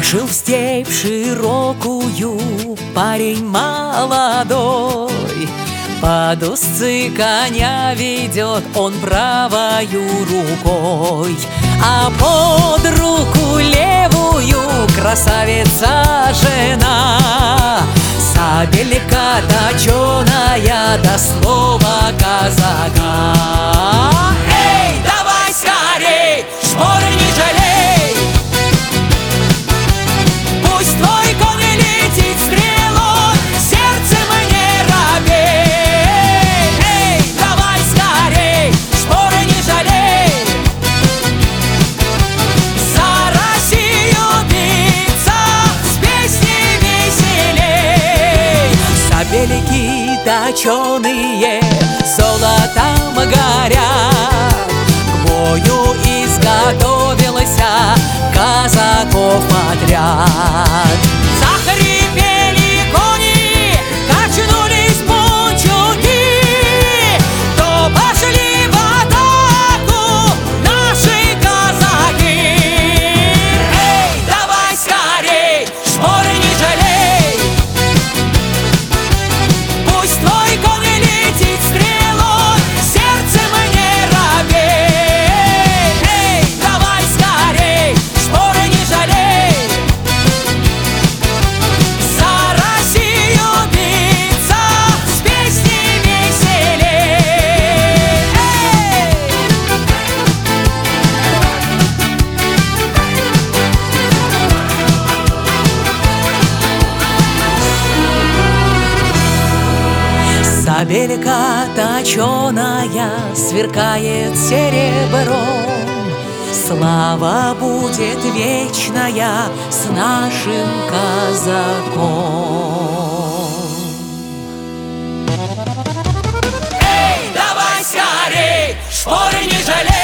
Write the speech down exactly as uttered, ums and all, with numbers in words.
Вышел в степь широкую парень молодой, под узцы коня ведет он правою рукой, а под руку левую красавица жена, сабелька точеная до слова казака. Эй, давай скорей, шпоры не жалей, пусть твой конь летит стрелой, сердцем не робей. Эй, давай скорей, шпоры не жалей, за Россию биться с песней веселей. Сабельки точеные золотом горят, к бою изготовился казаков отряд. Захрипели кони, качнулись пунчуки, то пошли в атаку наши казаки. Эй, давай скорей, шпоры не жалей, пусть твой конь летит стрелой, сердцем не робей. Эй, давай скорей, шпоры не жалей, за Россию биться с песней веселей. Эй! Сабелька точеная сверкает серебром, слава будет вечная с нашим казаком. Эй, давай скорей, шпоры не жалей,